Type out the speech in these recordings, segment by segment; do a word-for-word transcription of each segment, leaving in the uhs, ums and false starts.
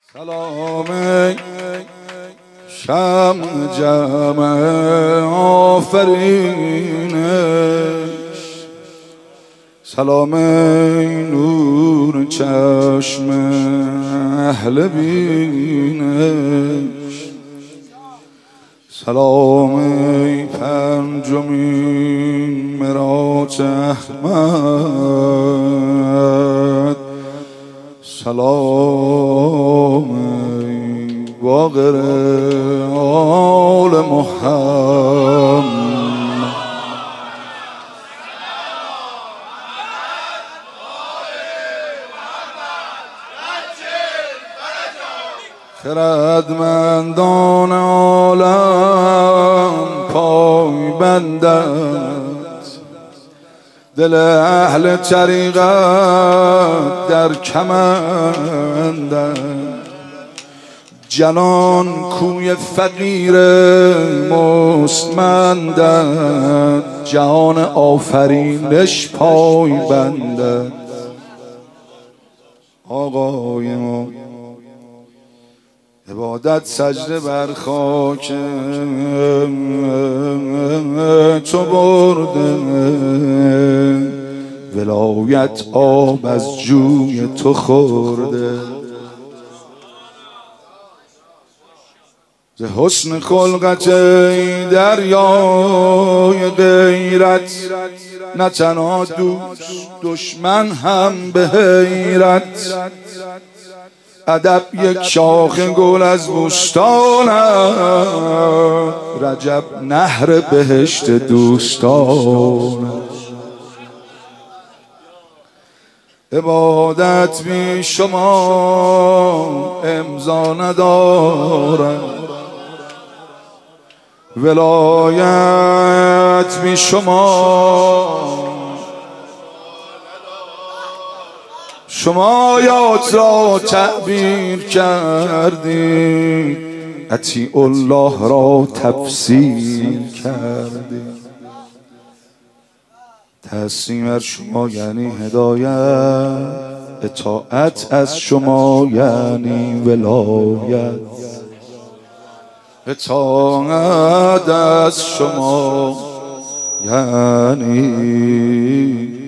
سلام شمع جمع آفرینش، سلام نور چشم اهل بینش، سلام پنجمین معراج احمد، سلام باقر آل محمد. خردمندان عالم پای بندند، دل اهل طریقت در کمندند، جنان کوی فقیر مستمندند، جهان آفرینش پای بندند. آقای ما عبادت سجده بر خاک تو برده، ولایت آب از جوی تو خورده، ز حسن خلقت ای دریای غیرت، نه تنها دوست دشمن هم به حیرت، ادب یک شاخ گل از بوستانم، رجب نهر بهشت دوستانم. عبادت بی شما امضا ندارم، ولایت بی شما شما آیات را تعبیر کردید، اطیع الله را تفسیر کردید. تسلیم بر شما یعنی هدایت، اطاعت از شما یعنی ولایت، اطاعت از شما یعنی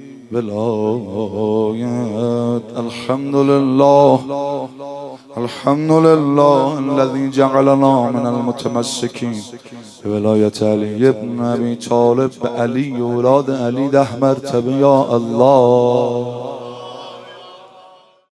ولایت. الحمد لله الحمد لله الذي جعلنا من المتمسكين بولایت علی ابن ابی طالب، به علی اولاد علی ده مرتبه یا الله.